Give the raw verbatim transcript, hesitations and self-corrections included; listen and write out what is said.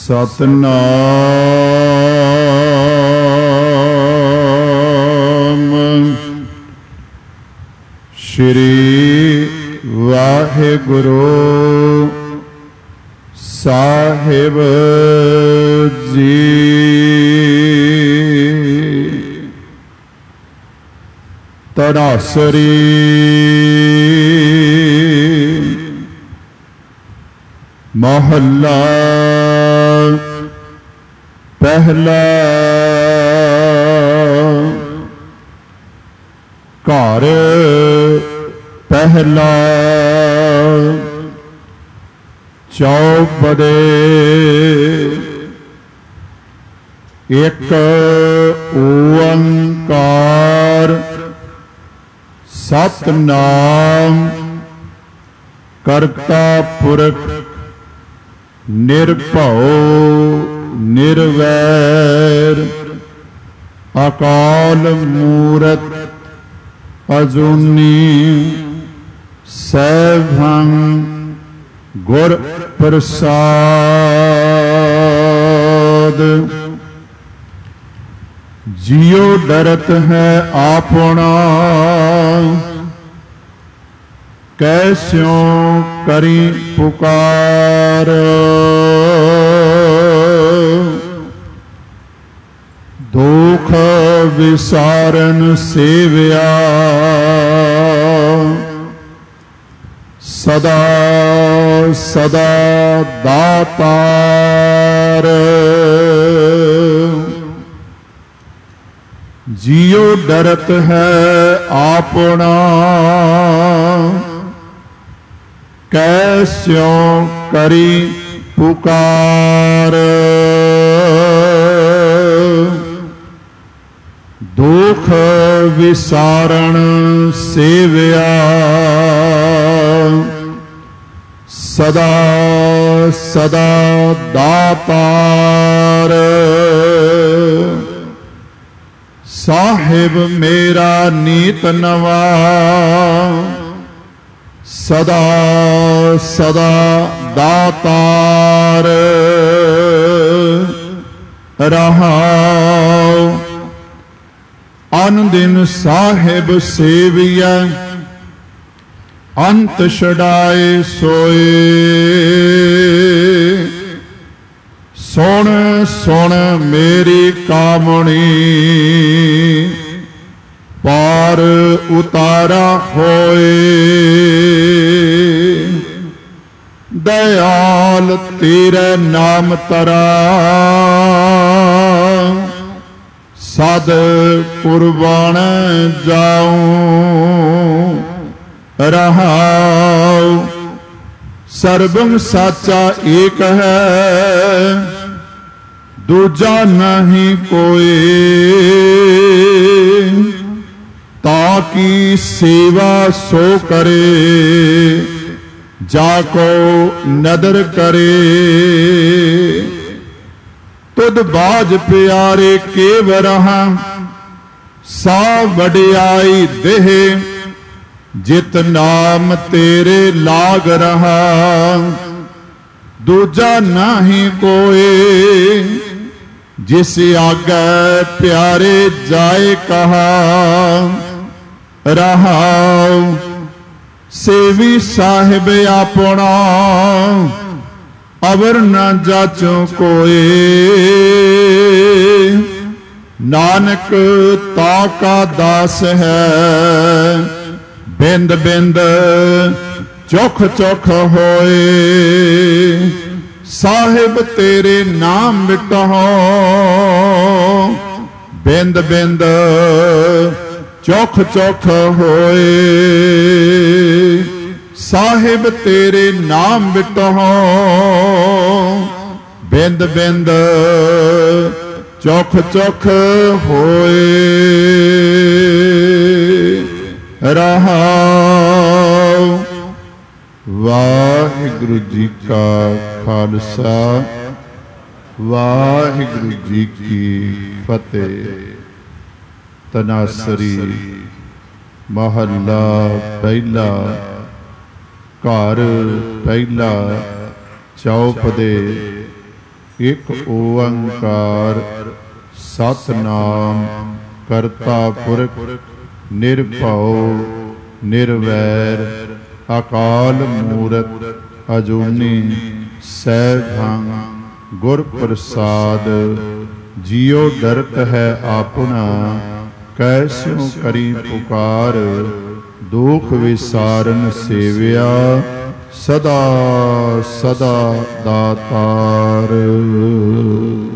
ਸਤਨਾਮ ਸ਼੍ਰੀ ਵਾਹਿਗੁਰੂ ਸਾਹਿਬ ਜੀ। ਤਨਾਸਰੀ ਮਹੱਲਾ ਪਹਿਲਾ। ਘਰ ਪਹਿਲਾ ਚੌਪਦੇ। ਇੱਕ ਓੰਕਾਰ ਸਤਿਨਾਮ ਕਰਤਾ ਪੁਰਖ ਨਿਰਭਉ ਨਿਰਵੈਰ ਅਕਾਲ ਮੂਰਤ ਅਜੂਨੀ ਸੈਭੰ ਗੁਰ ਪ੍ਰਸਾਦ। ਜਿਉ ਡਰਤ ਹੈ ਆਪਣਾ ਕੈਸਿਉ ਕਰੀ ਪੁਕਾਰ। ਦੁਖ ਵਿਸਾਰਨ ਸੇਵਿਆ ਸਦਾ ਸਦਾ ਦਾਤਾਰ। ਜਿਉ ਡਰਤ ਹੈ ਆਪਣਾ ਕੈਸਿਉ ਕਰੀ ਪੁਕਾਰ। ਦੁਖ ਵਿਸਾਰਨ ਸੇਵਿਆ ਸਦਾ ਸਦਾ ਦਾਤਾਰ। ਸਾਹਿਬ ਮੇਰਾ ਨੀਤ ਨਵਾ ਸਦਾ ਸਦਾ ਦਾਤਾਰ। ਰਹਾਉ ਅਨ ਦਿਨ ਸਾਹਿਬ ਸੇਵੀਐ ਅੰਤ ਛਡਾਏ ਸੋਏ। ਸੁਣ ਸੁਣ ਮੇਰੀ ਕਾਮਣੀ ਪਾਰ ਉਤਾਰਾ ਹੋਏ। ਦਇਆਲ ਤੇਰੇ ਨਾਮ ਤਰਾ ਸਦ ਕੁਰਬਾਨ ਜਾਉ। ਰਹਾਉ ਸਰਬੰ ਸਾਚਾ ਏਕ ਹੈ ਦੂਜਾ ਨਹੀਂ ਕੋਈ। ਤਾ ਕੀ ਸੇਵਾ ਸੋ ਕਰੇ ਜਾ ਕੋ ਨਦਰ ਕਰੇ। ਤੁਧ ਬਾਜ ਪਿਆਰੇ ਕੇਵ ਰਹਾ ਸਾ ਵਡਿਆਈ ਦੇਹ। ਜਿਤ ਨਾਮ ਤੇਰੇ ਲਾਗ ਰਹਾ ਦੂਜਾ ਨਹੀਂ ਕੋਈ। ਜਿਸ ਆਗੈ ਪਿਆਰੇ ਜਾਏ ਕਹਾ। ਰਹਾਉ ਸੇਵੀ ਸਾਹਿਬ ਆਪਣਾ ਅਵਰ ਨਾ ਜਾਚੋ ਕੋਏ। ਨਾਨਕ ਤਾ ਕਾ ਦਾਸ ਹੈ ਬਿੰਦ ਬਿੰਦ ਚੁਖ ਚੁਖ ਹੋਏ। ਸਾਹਿਬ ਤੇਰੇ ਨਾਮ ਮਿਟਹੁ ਬਿੰਦ ਬਿੰਦ ਚੁਖ ਚੁਖ ਹੋਏ। ਸਾਹਿਬ ਤੇਰੇ ਨਾਮ ਮਿਟਹੁ ਬਿੰਦ ਬਿੰਦ ਚੁਖ ਚੁਖ ਹੋਏ। ਰਹਾਉ ਵਾਹਿਗੁਰੂ ਜੀ ਕਾ ਖਾਲਸਾ ਵਾਹਿਗੁਰੂ ਜੀ ਕੀ ਫਤਿਹ। ਤਨਾਸਰੀ ਮਹੱਲਾ ਪਹਿਲਾ। ਘਰ ਪਹਿਲਾ ਚੌਪਦੇ। ਇਕ ਓੰਕਾਰ ਸਤਿਨਾਮ ਕਰਤਾ ਪੁਰਖ ਨਿਰਭਉ ਨਿਰਵੈਰ ਅਕਾਲ ਮੂਰਤ ਅਜੂਨੀ ਸੈਭੰ ਗੁਰ ਪ੍ਰਸਾਦ। ਜਿਉ ਡਰਤ ਹੈ ਆਪਣਾ ਕੈਸਿਉ ਕਰੀ ਪੁਕਾਰ, ਦੁਖ ਵਿਸਾਰਨ ਸੇਵਿਆ ਸਦਾ ਸਦਾ ਦਾਤਾਰ।